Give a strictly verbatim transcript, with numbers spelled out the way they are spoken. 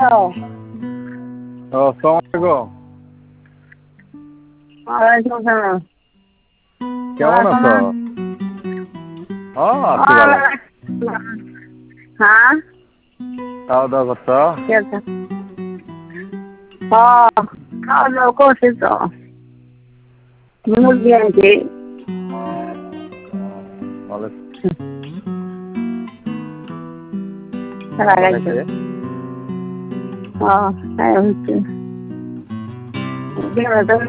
আসসালামু আলাইকুম। ওয়ালাইকুম আসসালাম। কেমন আছো? হ্যাঁ আছি ভালো। হ্যাঁ খাওয়া দাওয়া করছো? কি আছে? হ্যাঁ খাওয়া দাওয়া করছি তো, মুরগি আনছি। ভালো সারা ভালো গাইছে। খাইছে? হ্যাঁ তাই হচ্ছে।